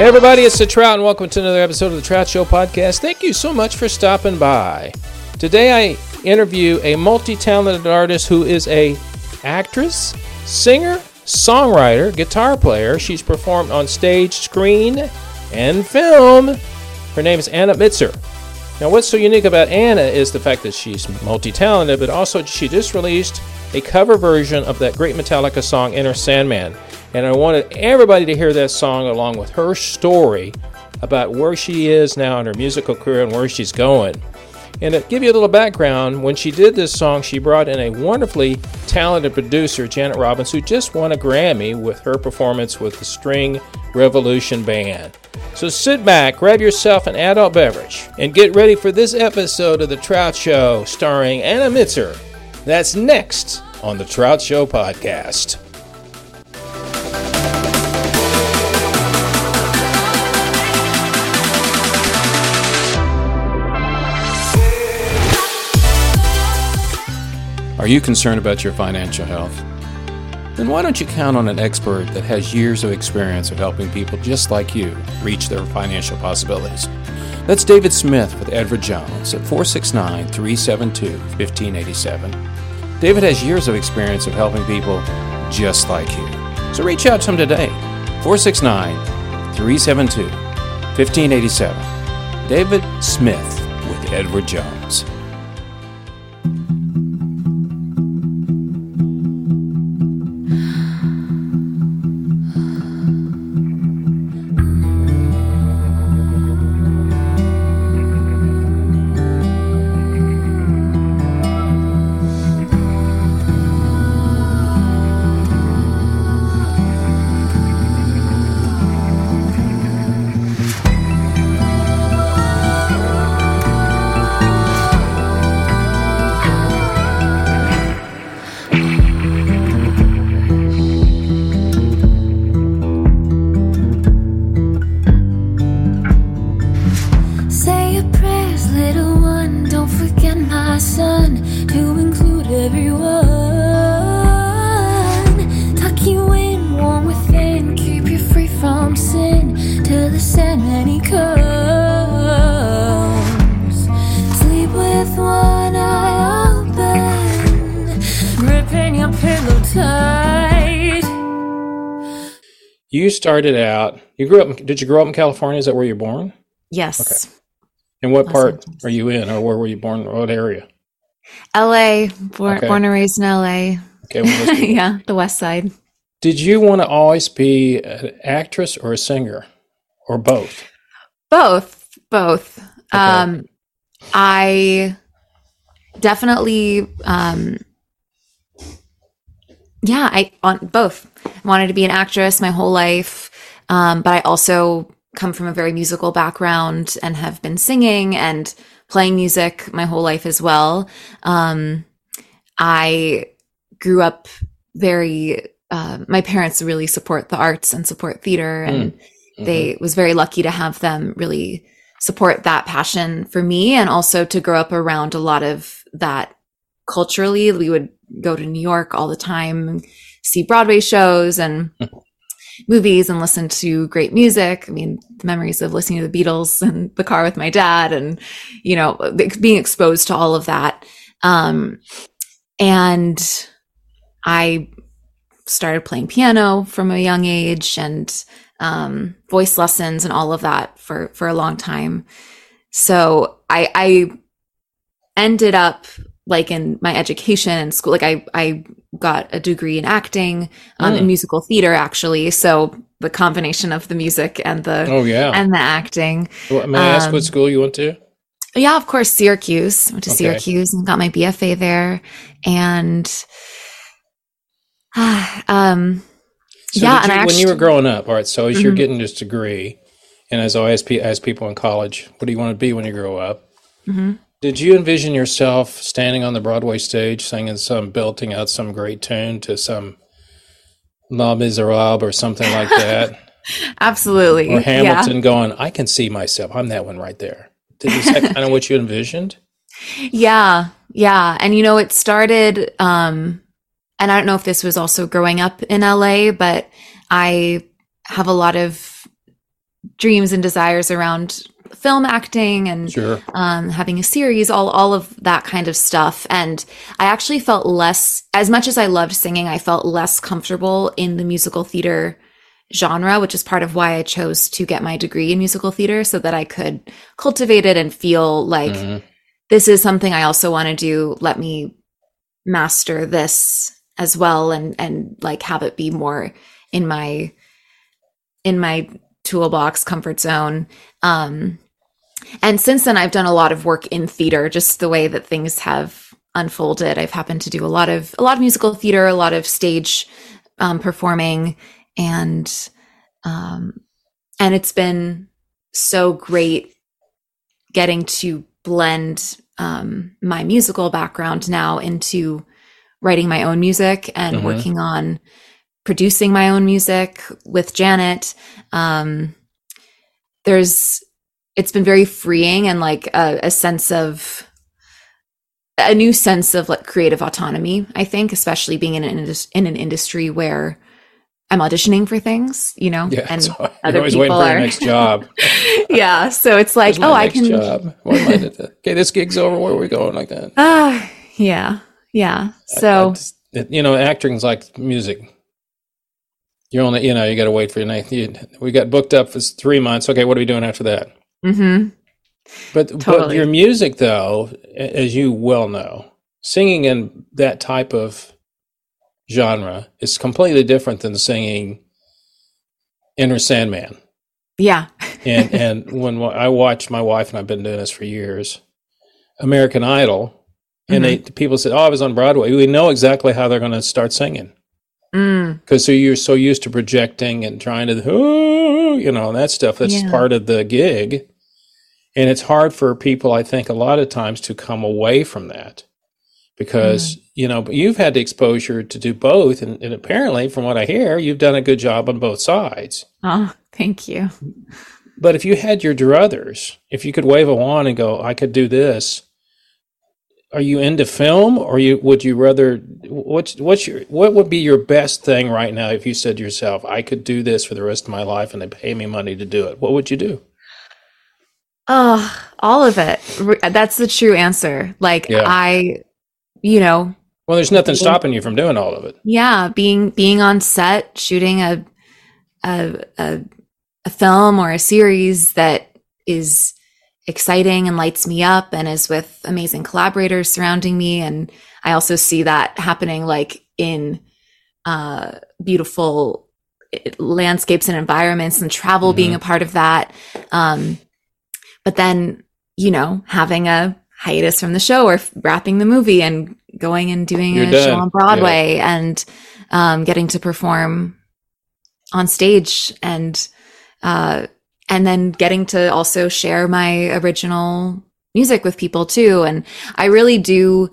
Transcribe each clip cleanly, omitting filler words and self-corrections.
Hey everybody, it's the Trout, and welcome to another episode of the Trout Show podcast. Thank you so much for stopping by. Today I interview a multi-talented artist who is a actress, singer, songwriter, guitar player. She's performed on stage, screen, and film. Her name is Anna Mitzer. Now what's so unique about Anna is the fact that she's multi-talented, but also she just released a cover version of that great Metallica song, Enter Sandman. And I wanted everybody to hear that song along with her story about where she is now in her musical career and where she's going. And to give you a little background, when she did this song, she brought in a wonderfully talented producer, Janet Robbins, who just won a Grammy with her performance with the String Revolution Band. So sit back, grab yourself an adult beverage, and get ready for this episode of The Trout Show starring Anna Mitzer. That's next on The Trout Show podcast. Are you concerned about your financial health? Then why don't you count on an expert that has years of experience of helping people just like you reach their financial possibilities? That's David Smith with Edward Jones at 469-372-1587. David has years of experience of helping people just like you. So reach out to him today, 469-372-1587. David Smith with Edward Jones. You started out, did you grow up in California? Is that where you're born? Yes. Okay. And what part are you in, or where were you born? What area? LA, born and raised in LA. Okay. Yeah, the West Side. Did you want to always be an actress or a singer, or both? Both. Okay. I definitely, I on both. Wanted to be an actress my whole life, but I also come from a very musical background and have been singing and playing music my whole life as well. I grew up my parents really support the arts and support theater, and they was very lucky to have them really support that passion for me, and also to grow up around a lot of that culturally. We would go to New York all the time, see Broadway shows and movies, and listen to great music. I mean, the memories of listening to the Beatles in the car with my dad, and, being exposed to all of that. And I started playing piano from a young age, and voice lessons and all of that for a long time. So I ended up, like, in my education in school, like I got a degree in acting, in musical theater, actually. So the combination of the music and the acting. Well, may I ask what school you went to? Yeah, of course, Syracuse. Went to Syracuse and got my BFA there. And when you were growing up, all right, so as you're getting this degree, and as I ask people in college, what do you want to be when you grow up? Mm-hmm. Did you envision yourself standing on the Broadway stage belting out some great tune to some Les Miserables or something like that? Absolutely. Or Hamilton going, I can see myself. I'm that one right there. Is that kind of what you envisioned? Yeah. And, it started, and I don't know if this was also growing up in LA, but I have a lot of dreams and desires around film acting and Sure. having a series, all of that kind of stuff. And I actually felt less, as much as I loved singing, I felt less comfortable in the musical theater genre, which is part of why I chose to get my degree in musical theater, so that I could cultivate it and feel like this is something I also want to do. Let me master this as well, and like have it be more in my toolbox comfort zone. And since then, I've done a lot of work in theater, just the way that things have unfolded. I've happened to do a lot of musical theater, a lot of stage performing, and it's been so great getting to blend my musical background now into writing my own music and working on producing my own music with Janet. It's been very freeing, and like a new sense of like creative autonomy, I think, especially being in an industry where I'm auditioning for things, and so other always people waiting for are your next job. Yeah. So it's like, I can. Job. Okay, this gig's over. Where are we going like that? Yeah. Yeah. So, acting's like music. You're only, you got to wait for your next. We got booked up for 3 months. Okay, what are we doing after that? But your music, though, as you well know, singing in that type of genre is completely different than singing Enter Sandman. Yeah. and when I watch, my wife and I've been doing this for years, American Idol, and people said, "Oh, I was on Broadway." We know exactly how they're going to start singing. Because you're so used to projecting and trying to, that stuff. That's part of the gig. And it's hard for people, I think, a lot of times to come away from that because, but you've had the exposure to do both. And apparently, from what I hear, you've done a good job on both sides. Oh, thank you. But if you had your druthers, if you could wave a wand and go, I could do this, are you into film, or would you rather? What would be your best thing right now if you said to yourself, I could do this for the rest of my life and they pay me money to do it? What would you do? Oh, all of it. That's the true answer. Like well, there's nothing stopping you from doing all of it. Yeah, being on set, shooting a film or a series that is exciting and lights me up and is with amazing collaborators surrounding me. And I also see that happening like in beautiful landscapes and environments, and travel being a part of that. But then, having a hiatus from the show or wrapping the movie and going and doing show on Broadway and getting to perform on stage and then getting to also share my original music with people too. And I really do,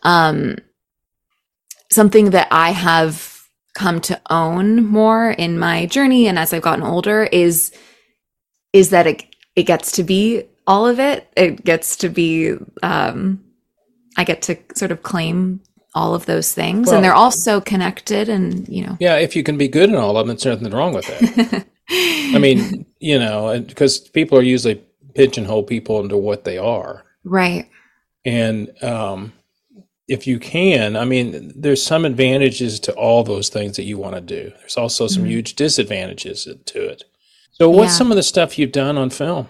something that I have come to own more in my journey and as I've gotten older is that it gets to be all of it. It gets to be, I get to sort of claim all of those things, and they're also connected and, Yeah, if you can be good in all of them, there's nothing wrong with that. I mean, because people are usually pigeonhole people into what they are. Right. And if you can, I mean, there's some advantages to all those things that you want to do. There's also some huge disadvantages to it. So what's some of the stuff you've done on film?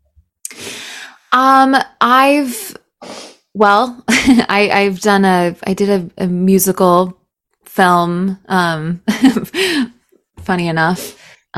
I did a musical film. Funny enough.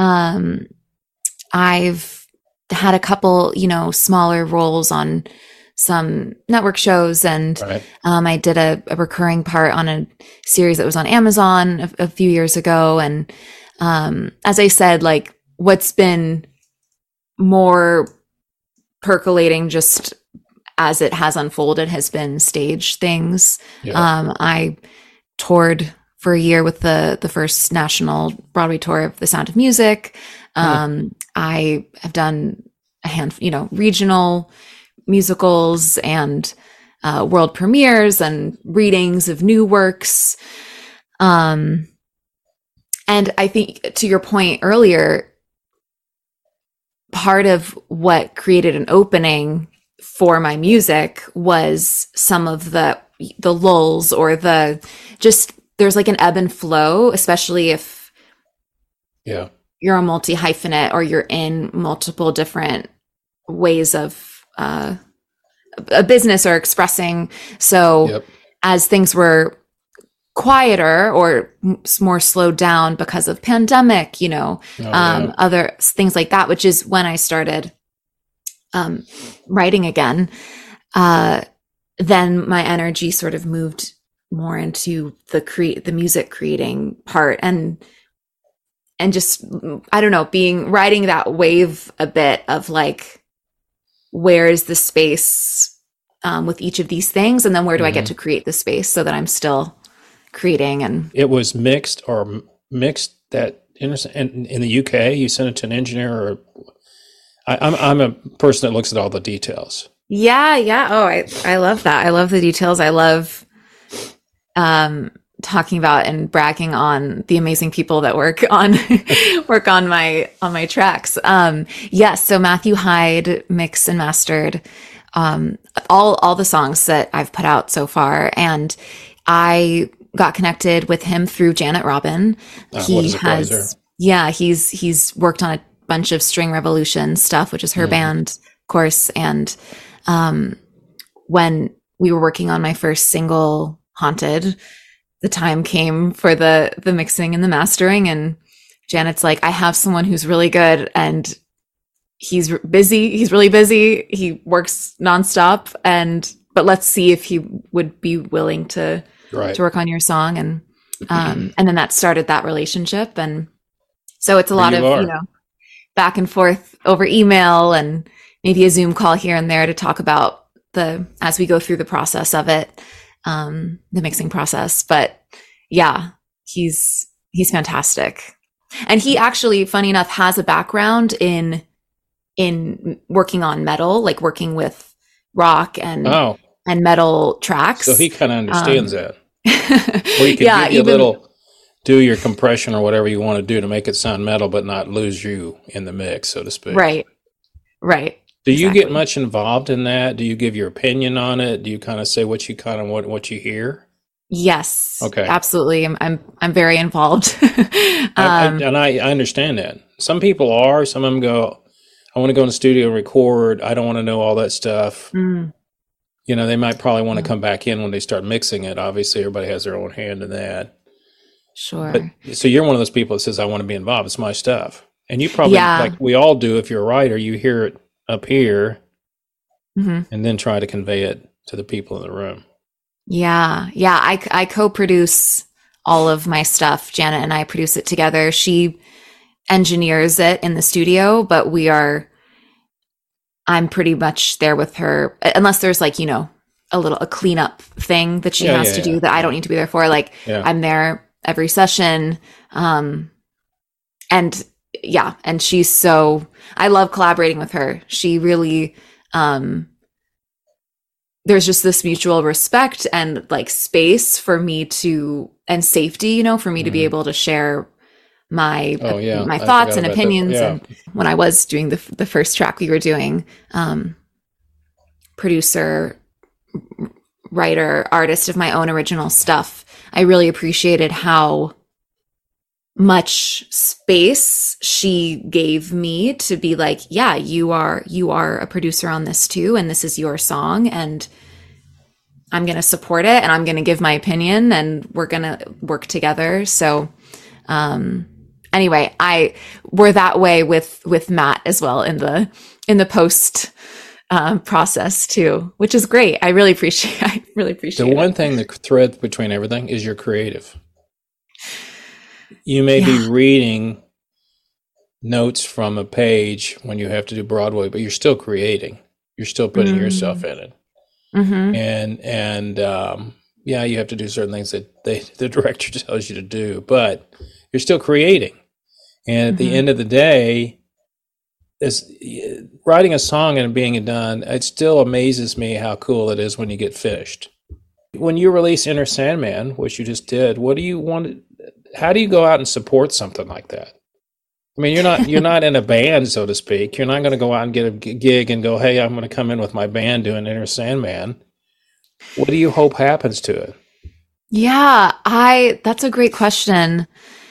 I've had a couple, smaller roles on some network shows, and I did a recurring part on a series that was on Amazon a few years ago. And as I said, like what's been more percolating just as it has unfolded has been stage things. I toured for a year with the first national Broadway tour of The Sound of Music. I have done a handful, regional musicals and world premieres and readings of new works. And I think to your point earlier, part of what created an opening for my music was some of the lulls, or there's like an ebb and flow, especially if you're a multi-hyphenate or you're in multiple different ways of a business or expressing. So as things were quieter or more slowed down because of pandemic, other things like that, which is when I started writing again, then my energy sort of moved more into the music creating part, and just, I don't know, riding that wave a bit of like, where is the space with each of these things, and then where do I get to create the space so that I'm still creating. And it was mixed that in the UK, you sent it to an engineer, or I'm a person that looks at all the details. Yeah. Oh, I love that. I love the details. I love talking about and bragging on the amazing people that work on my tracks. Yes. So Matthew Hyde mixed and mastered all the songs that I've put out so far, and I got connected with him through Janet Robin. He's worked on a bunch of String Revolution stuff, which is her band, of course. And when we were working on my first single, Haunted, the time came for the mixing and the mastering, and Janet's like, I have someone who's really good, and he's busy. He's really busy. He works nonstop, but let's see if he would be willing to work on your song. And then that started that relationship. And so it's a lot of, back and forth over email and maybe a Zoom call here and there to talk about as we go through the process of it, the mixing process. But yeah, he's fantastic. And he actually, funny enough, has a background in working on metal, like working with rock and metal tracks. So he kind of understands that. Or you can give you do your compression or whatever you want to do to make it sound metal, but not lose you in the mix, so to speak. Right. Do you get much involved in that? Do you give your opinion on it? Do you kind of say what you hear? Yes. Okay. Absolutely. I'm very involved. And I understand that. Some people are. Some of them go, I want to go in the studio and record. I don't want to know all that stuff. They might probably want to come back in when they start mixing it. Obviously, everybody has their own hand in that. Sure. So you're one of those people that says, I want to be involved. It's my stuff. And you probably, like we all do, if you're a writer, you hear it up here and then try to convey it to the people in the room. Yeah. I co-produce all of my stuff. Janet and I produce it together. She engineers it in the studio, but I'm pretty much there with her, unless there's like, a cleanup thing that she has to do that I don't need to be there for. Like I'm there every session. And she's I love collaborating with her. She really, there's just this mutual respect and like space for me and safety, for me to be able to share my thoughts and opinions. And when I was doing the first track we were doing, producer, writer, artist of my own original stuff, I really appreciated how much space she gave me to be like, yeah, you are a producer on this too, and this is your song, and I'm going to support it, and I'm going to give my opinion, and we're going to work together. So anyway, we're that way with Matt as well in the post process too, which is great. I really appreciate the one thing that threads between everything is you're creative. You may be reading notes from a page when you have to do Broadway, but you're still creating. You're still putting yourself in it. And you have to do certain things that the director tells you to do, but you're still creating. And at the end of the day, writing a song and being done, it still amazes me how cool it is when you get finished. When you release Enter Sandman, which you just did, what do you want? How do you go out and support something like that? I mean, you're not in a band, so to speak. You're not going to go out and get a gig and go, "Hey, I'm going to come in with my band doing Enter Sandman." What do you hope happens to it? Yeah, that's a great question.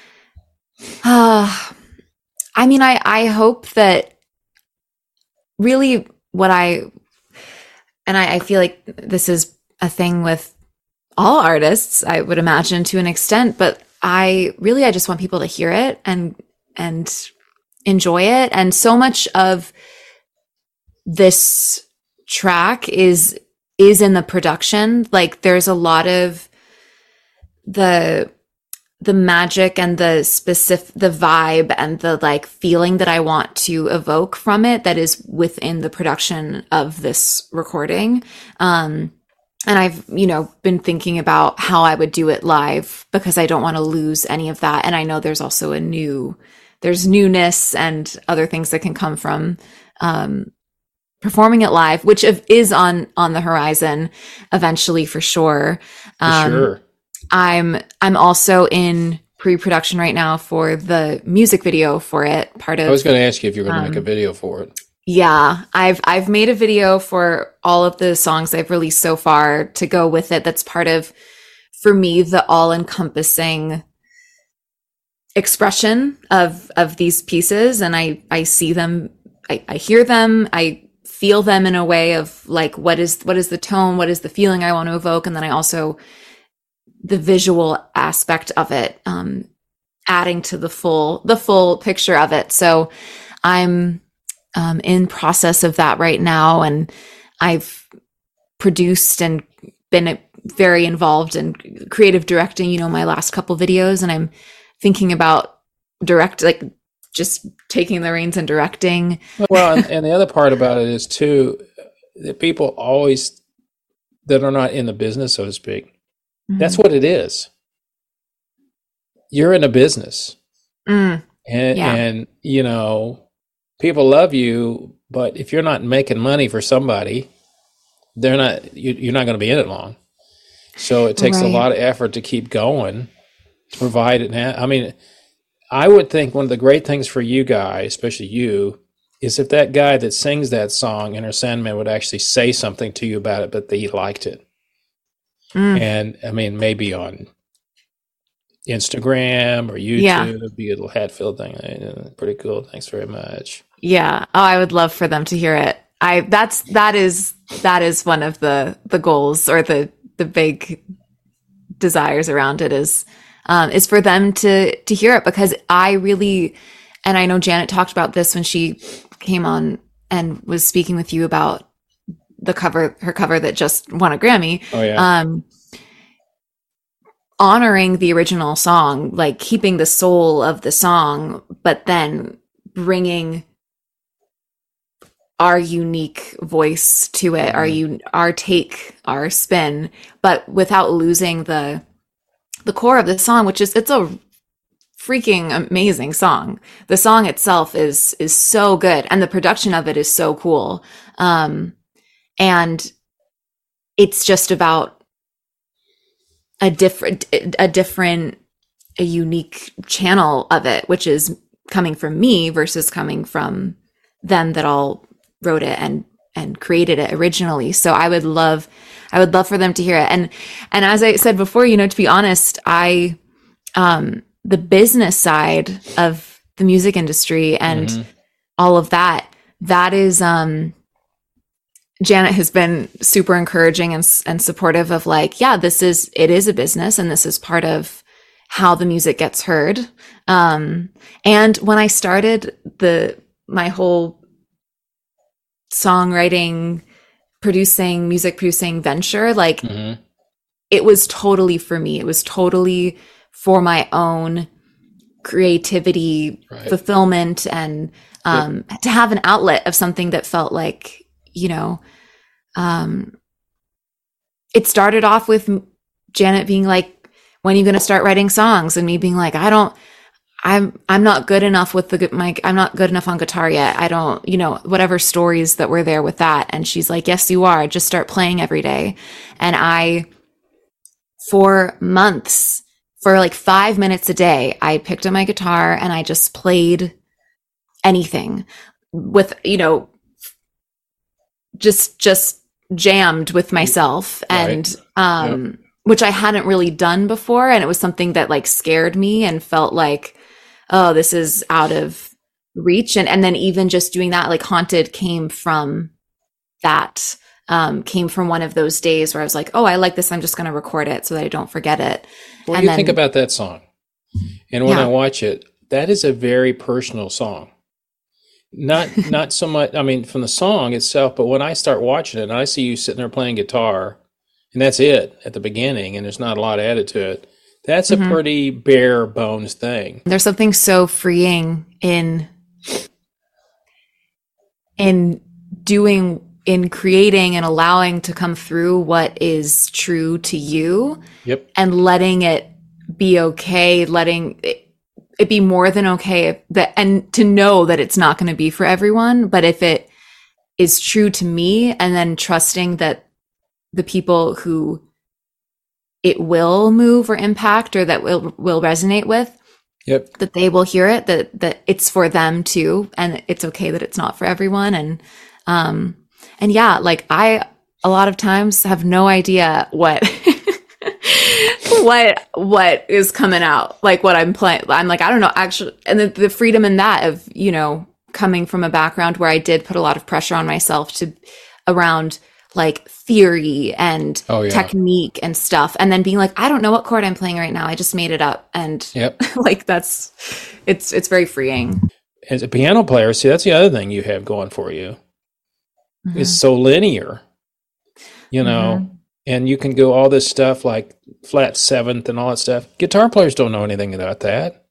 I mean, I hope that really I feel like this is a thing with all artists, I would imagine to an extent, but I just want people to hear it and enjoy it. And so much of this track is in the production. Like there's a lot of the magic and the vibe and the like feeling that I want to evoke from it that is within the production of this recording. And I've, been thinking about how I would do it live because I don't want to lose any of that. And I know there's also there's newness and other things that can come from, performing it live, which is on the horizon eventually for sure. For sure. I'm also in pre-production right now for the music video for it. I was going to ask you if you're going to make a video for it. Yeah, I've made a video for all of the songs I've released so far to go with it. That's part of, for me, the all-encompassing expression of these pieces. And I see them, I hear them, I feel them in a way of like, what is the tone? What is the feeling I want to evoke? And then I also, the visual aspect of it, adding to the full picture of it. So I'm in process of that right now. And I've produced and been very involved in creative directing, my last couple videos. And I'm thinking about just taking the reins and directing. Well, and the other part about it is too, that people always that are not in the business, so to speak, that's what it is. You're in a business. And people love you, but if you're not making money for somebody, you're not going to be in it long. So it takes a lot of effort to keep going, to provide it. I mean, I would think one of the great things for you guys, especially you, is if that guy that sings that song, Enter Sandman, would actually say something to you about it, but that he liked it. And I mean, maybe on Instagram or YouTube, be a little Hatfield thing. Pretty cool. Thanks very much. Yeah. Oh, I would love for them to hear it. That is one of the goals or the big desires around it is for them to hear it, because I really, and I know Janet talked about this when she came on and was speaking with you about her cover that just won a Grammy. Oh yeah. Honoring the original song, like keeping the soul of the song, but then bringing our unique voice to it, our take, our spin, but without losing the core of the song, which is, it's a freaking amazing song. The song itself is so good, and the production of it is so cool. And it's just about a unique channel of it, which is coming from me versus coming from them that all wrote it and created it originally. So I would love for them to hear it. And as I said before, to be honest, the business side of the music industry and all of that is, Janet has been super encouraging and supportive of like, yeah, it is a business, and this is part of how the music gets heard. And when I started my whole songwriting, music producing venture, like it was totally for me. It was totally for my own creativity, fulfillment, and to have an outlet of something that felt like, it started off with Janet being like, when are you going to start writing songs? And me being like, I'm not good enough with I'm not good enough on guitar yet. I don't, whatever stories that were there with that. And she's like, yes, you are. Just start playing every day. And for months, for like 5 minutes a day, I picked up my guitar and I just played anything with, just jammed with myself and, which I hadn't really done before. And it was something that like scared me and felt like, oh, this is out of reach. And then even just doing that, like Haunted came from that, came from one of those days where I was like, oh, I like this. I'm just going to record it so that I don't forget it. What do you think about that song? And when I watch it, that is a very personal song. Not so much, I mean, from the song itself, but when I start watching it and I see you sitting there playing guitar, and that's it at the beginning, and there's not a lot added to it, that's a pretty bare bones thing. There's something so freeing in creating and allowing to come through what is true to you. Yep. And letting it be okay, letting it be more than okay, and to know that it's not going to be for everyone, but if it is true to me, and then trusting that the people who it will move or impact or that will resonate with, that they will hear it, that it's for them too, and it's okay that it's not for everyone. And yeah, like I a lot of times have no idea what what is coming out, like what I'm playing. I'm like, I don't know, actually. And the freedom in that of, coming from a background where I did put a lot of pressure on myself around like theory and technique and stuff. And then being like, I don't know what chord I'm playing right now. I just made it up. And like, it's very freeing. As a piano player, see, that's the other thing you have going for you. It's so linear, and you can go all this stuff like flat seventh and all that stuff. Guitar players don't know anything about that.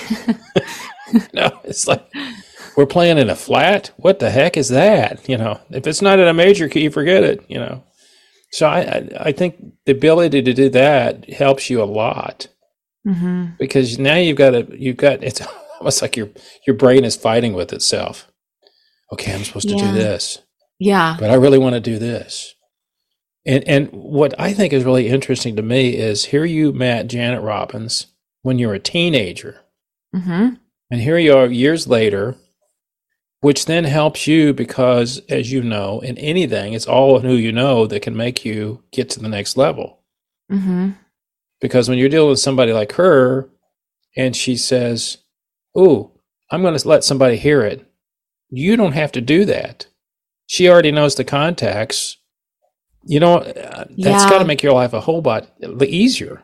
No, it's like, we're playing in a flat. What the heck is that? If it's not in a major key, forget it, So I think the ability to do that helps you a lot, because now you've got, it's almost like your brain is fighting with itself. Okay, I'm supposed to do this. Yeah. But I really want to do this. And what I think is really interesting to me is here you met Janet Robbins when you were a teenager. And here you are years later, which then helps you because, as you know, in anything, it's all who you know that can make you get to the next level. Because when you're dealing with somebody like her and she says, oh, I'm going to let somebody hear it, you don't have to do that. She already knows the contacts. That's got to make your life a whole lot easier.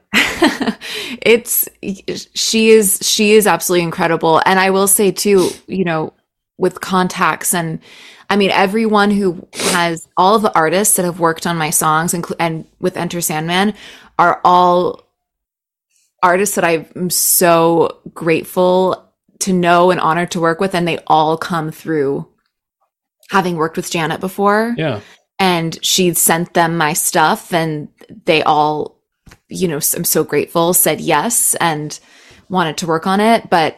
She is absolutely incredible. And I will say too, with contacts, and I mean, everyone who has, all of the artists that have worked on my songs and with Enter Sandman are all artists that I'm so grateful to know and honored to work with. And they all come through having worked with Janet before. Yeah. And she sent them my stuff, and they all, I'm so grateful, said yes and wanted to work on it. But,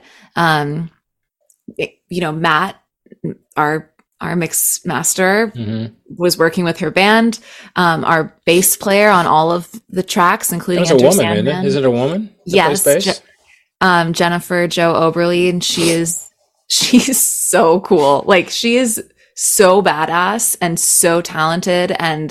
Matt, our mix master, was working with her band, our bass player on all of the tracks, including Enter Sandman. That was a woman, isn't it? Is it a woman? Yes. Jennifer Jo Oberly, and she's so cool. Like, she is so badass and so talented, and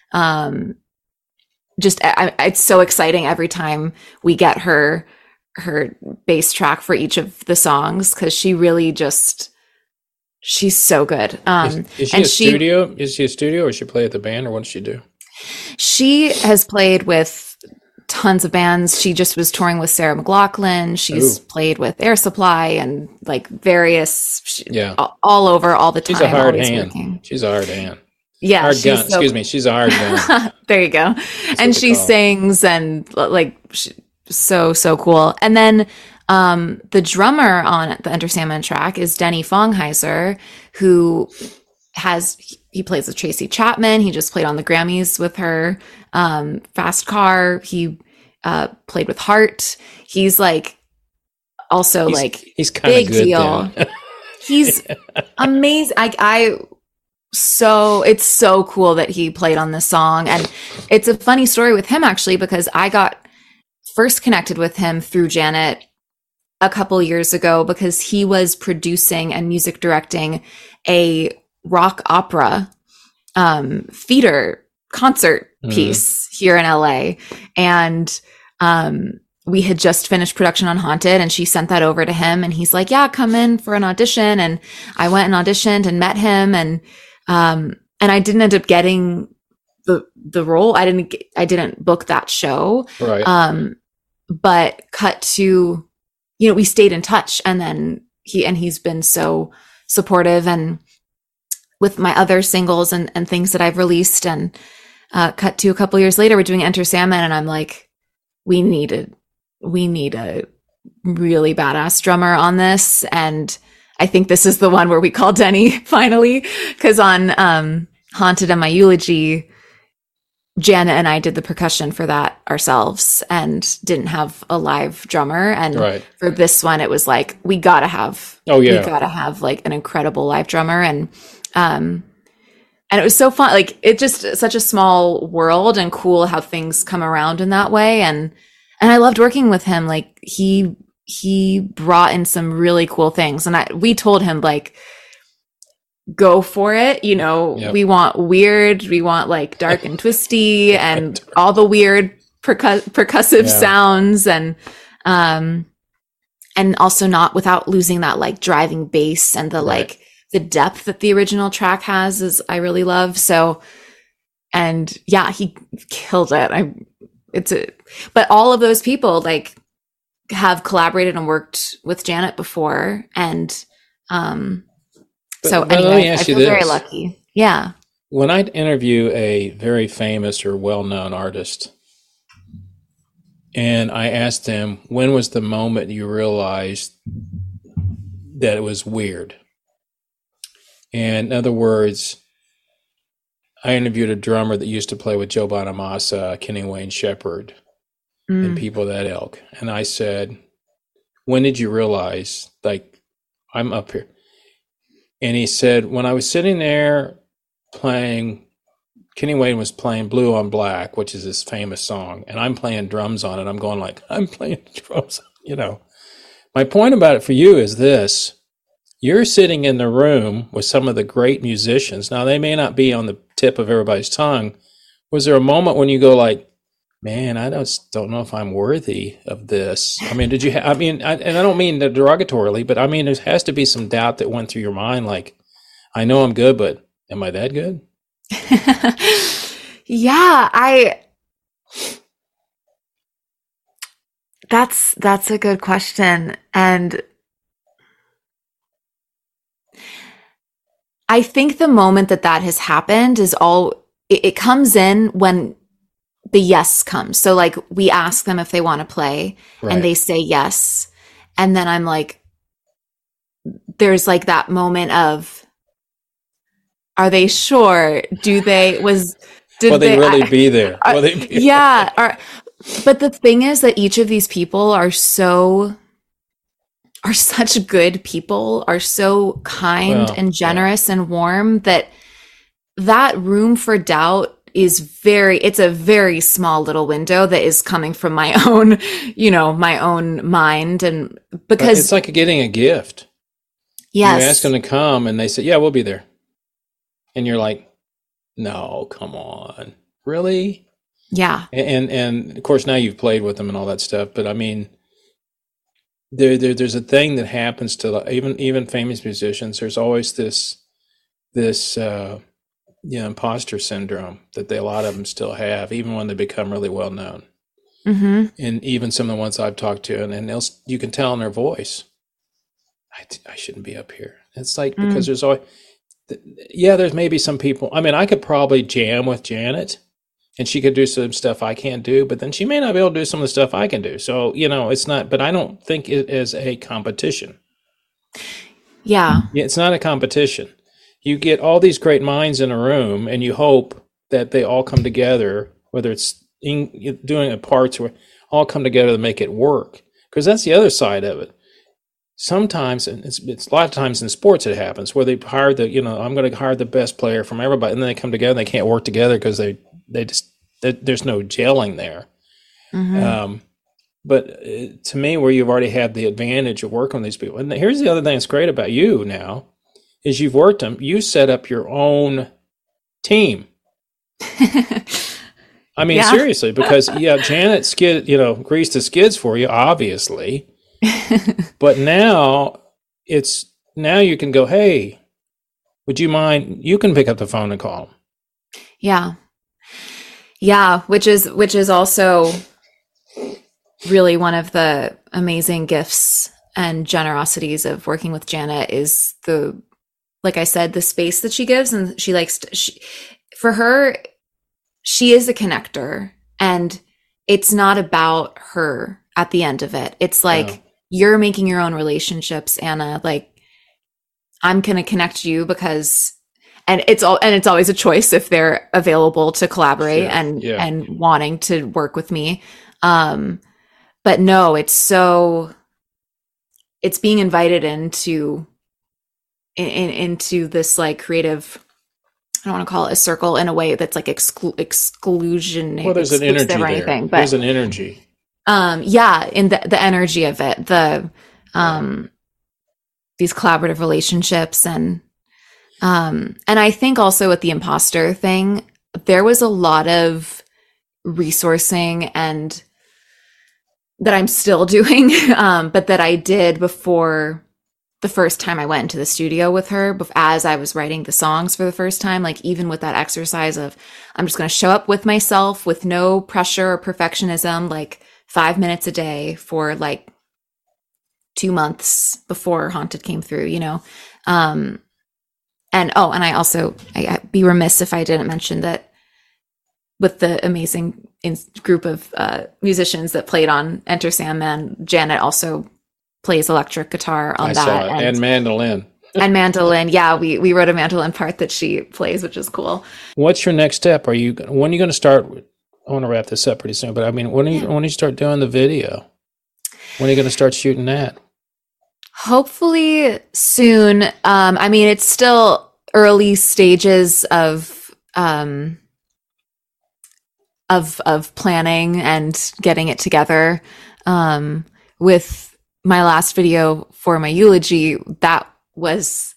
it's so exciting every time we get her bass track for each of the songs, because she really she's so good. Is she a studio? Is she a studio, or does she play at the band, or what does she do? She has played with tons of bands. She just was touring with Sarah McLachlan. She's played with Air Supply and like various, all over, all the time. She's a hard hand. She's a hard hand. Yeah. Hard gun. Excuse me. She's a hard gun. There you go. And she sings, and like, so cool. And then the drummer on the Enter Sandman track is Denny Fongheiser, who he plays with Tracy Chapman. He just played on the Grammys with her. Fast Car. He played with Heart. He's like also he's kind of big deal. He's amazing. It's so cool that he played on this song. And it's a funny story with him, actually, because I got first connected with him through Janet a couple years ago because he was producing and music directing a rock opera theater concert piece here in LA. And we had just finished production on Haunted, and she sent that over to him, and he's like, yeah, come in for an audition. And I went and auditioned and met him. And I didn't end up getting the role. I didn't book that show. Right. But cut to, we stayed in touch, and then he's been so supportive, and with my other singles and things that I've released. And cut to a couple years later, we're doing Enter Sandman, and I'm like, we need a really badass drummer on this. And I think this is the one where we call Denny finally, because on Haunted and My Eulogy, Janet and I did the percussion for that ourselves and didn't have a live drummer. And for this one, it was like, we gotta have like an incredible live drummer. And it was so fun. Like, it's just such a small world, and cool how things come around in that way. And I loved working with him. Like, he brought in some really cool things. And we told him, like, go for it. We want weird, we want like dark and twisty and all the weird percussive sounds, and also not without losing that like driving bass and the like the depth that the original track has is I really love. So, and yeah, he killed it. But all of those people like have collaborated and worked with Janet before. And, so anyway, I feel very lucky. Yeah. When I interview a very famous or well-known artist, and I asked them, when was the moment you realized that it was weird? And in other words, I interviewed a drummer that used to play with Joe Bonamassa, Kenny Wayne Shepherd, and people of that ilk. And I said, when did you realize, like, I'm up here? And he said, when I was sitting there playing, Kenny Wayne was playing Blue on Black, which is his famous song, and I'm playing drums on it. I'm going like, I'm playing drums, My point about it for you is this. You're sitting in the room with some of the great musicians. Now, they may not be on the tip of everybody's tongue. Was there a moment when you go like, man, I don't know if I'm worthy of this? I mean, and I don't mean that derogatorily, but I mean, there has to be some doubt that went through your mind. Like, I know I'm good, but am I that good? Yeah, that's a good question. And I think the moment that has happened is it comes in when the yes comes. So like we ask them if they want to play and they say yes. And then I'm like, there's like that moment of, are they sure? Will they really be there? Yeah. But the thing is that each of these people are such good people, are so kind and generous and warm that room for doubt it's a very small little window that is coming from my own, my own mind. And because it's like getting a gift. Yes. You ask them to come and they say, yeah, we'll be there. And you're like, no, come on. Really? Yeah. And of course now you've played with them and all that stuff, but I mean, there's a thing that happens to even famous musicians. There's always this imposter syndrome that a lot of them still have, even when they become really well known. Mm-hmm. And even some of the ones I've talked to, and you can tell in their voice, I shouldn't be up here. It's like because there's always, there's maybe some people. I mean, I could probably jam with Janet, and she could do some stuff I can't do, but then she may not be able to do some of the stuff I can do. So, it's not, but I don't think it is a competition. Yeah. It's not a competition. You get all these great minds in a room and you hope that they all come together, whether it's doing a parts or all come together to make it work. Because that's the other side of it. Sometimes, and it's a lot of times in sports it happens, where they hire I'm going to hire the best player from everybody, and then they come together and they can't work together because there's no gelling there. Mm-hmm. But to me, where you've already had the advantage of working with these people. And here's the other thing that's great about you now is you've worked them. You set up your own team. I mean, seriously, because Janet greased the skids for you, obviously. But now you can go, hey, would you mind? You can pick up the phone and call them. Yeah. Yeah. Which is also really one of the amazing gifts and generosities of working with Janet is like I said, the space that she gives, and she likes for her, she is a connector, and it's not about her at the end of it. It's like, you're making your own relationships, Anna. Like, I'm going to connect you because, and it's always a choice if they're available to collaborate and wanting to work with me. But no, it's being invited into this like creative, I don't want to call it a circle in a way that's like exclusion. Well, there's an energy there. Anything, but there's an energy. In the energy of it, these collaborative relationships, and I think also with the imposter thing, there was a lot of resourcing and that I'm still doing, but that I did before the first time I went into the studio with her, as I was writing the songs for the first time, like even with that exercise of, I'm just going to show up with myself with no pressure or perfectionism, like 5 minutes a day for like 2 months before Haunted came through, and I'd be remiss if I didn't mention that with the amazing group of musicians that played on Enter Sandman, Janet also plays electric guitar on that. And mandolin. And mandolin. Yeah, we wrote a mandolin part that she plays, which is cool. What's your next step? When are you going to start? I want to wrap this up pretty soon, but I mean, when you start doing the video? When are you going to start shooting that? Hopefully soon. I mean, it's still early stages of planning and getting it together. With my last video for my eulogy, that was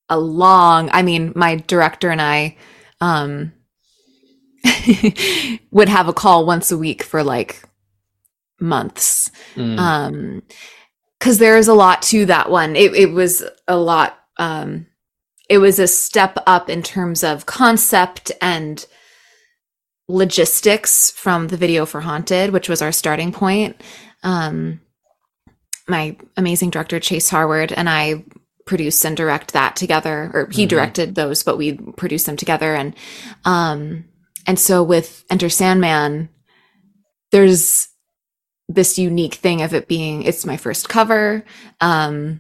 my director and I would have a call once a week for like months. Because there's a lot to that one. It was a lot. It was a step up in terms of concept and logistics from the video for Haunted, which was our starting point. My amazing director, Chase Harward, and I produced and direct that together, or he directed those, but we produced them together. And so with Enter Sandman, there's this unique thing of it being, it's my first cover. I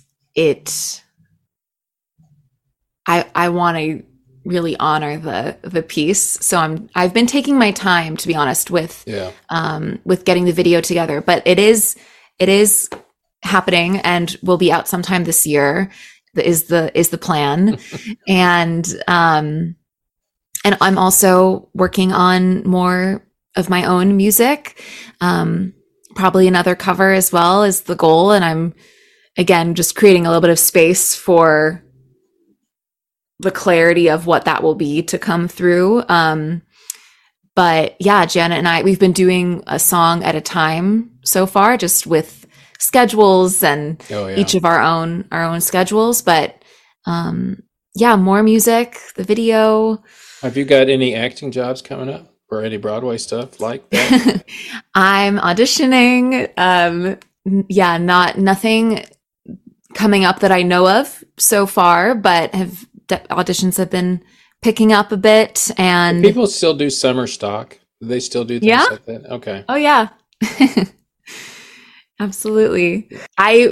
want to really honor the piece. So I've been taking my time, to be honest, with getting the video together, but it is happening and will be out sometime this year is the plan. And I'm also working on more of my own music. Probably another cover as well is the goal. And I'm, again, just creating a little bit of space for the clarity of what that will be to come through. But yeah, Janet and I, we've been doing a song at a time so far, just with schedules and each of our own schedules. But more music, the video. Have you got any acting jobs coming up or any Broadway stuff like that? I'm auditioning. Nothing coming up that I know of so far, but auditions have been picking up a bit. And people still do summer stock. Do they still do things like that? Okay. Oh yeah. Absolutely. I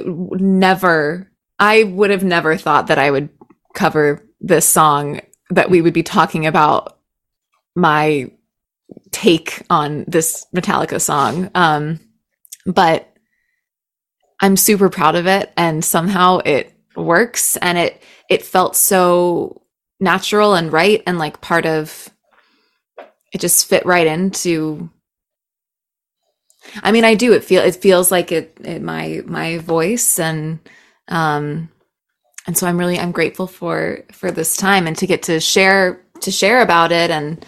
would have never thought that I would cover this song, that we would be talking about my take on this Metallica song. But I'm super proud of it, and somehow it works, and it felt so natural and right, and like part of it just fit right into I mean, I do. It feels like it my voice, and so I'm grateful for this time and to get to share about it, and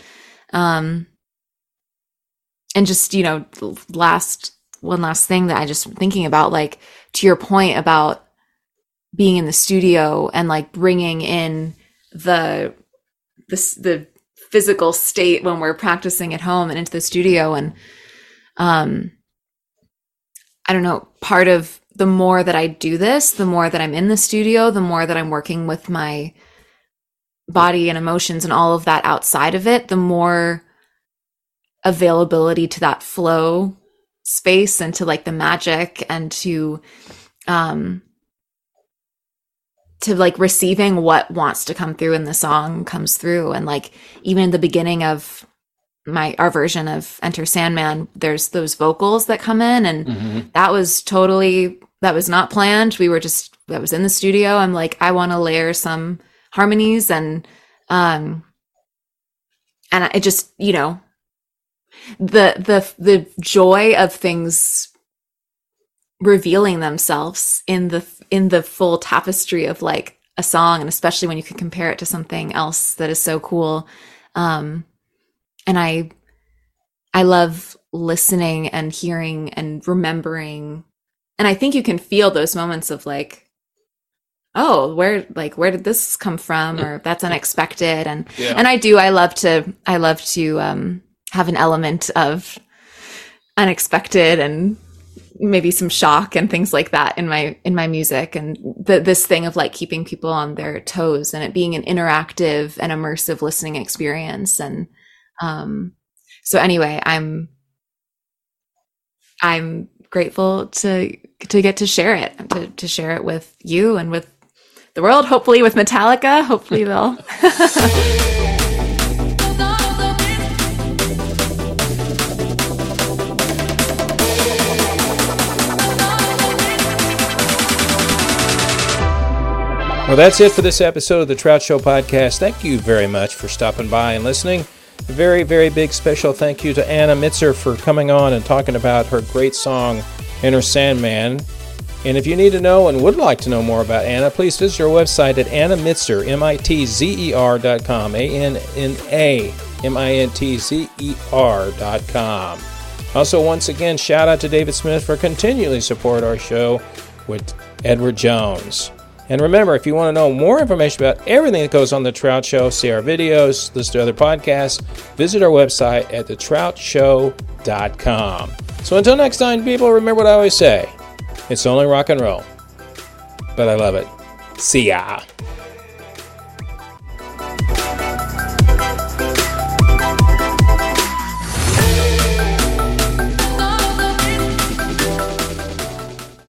just, you know, one last thing that I just thinking about, like, to your point about being in the studio and like bringing in the physical state when we're practicing at home and into the studio. And I don't know, part of the more that I do this, the more that I'm in the studio, the more that I'm working with my body and emotions and all of that outside of it, the more availability to that flow space and to like the magic and to like receiving what wants to come through in the song comes through. And like even in the beginning of our version of Enter Sandman, there's those vocals that come in, and that was not planned. That was in the studio. I'm like, I want to layer some harmonies, and it just, you know, the joy of things revealing themselves in the full tapestry of like a song, and especially when you can compare it to something else that is so cool. And I love listening and hearing and remembering, and I think you can feel those moments of like, oh, where did this come from, or that's unexpected. And I love to have an element of unexpected and maybe some shock and things like that in my music, and this thing of like keeping people on their toes and it being an interactive and immersive listening experience. And so anyway, I'm grateful to get to share it, to share it with you and with the world, hopefully with Metallica. Hopefully they'll Well, that's it for this episode of the Trout Show Podcast. Thank you very much for stopping by and listening. A very, very big special thank you to Anna Mitzer for coming on and talking about her great song, Enter Sandman. And if you need to know and would like to know more about Anna, please visit our website at annamitzer, MITZER.com, ANNAMINTZER.com. Also, once again, shout out to David Smith for continually support our show with Edward Jones. And remember, if you want to know more information about everything that goes on The Trout Show, see our videos, listen to other podcasts, visit our website at thetroutshow.com. So until next time, people, remember what I always say. It's only rock and roll, but I love it. See ya.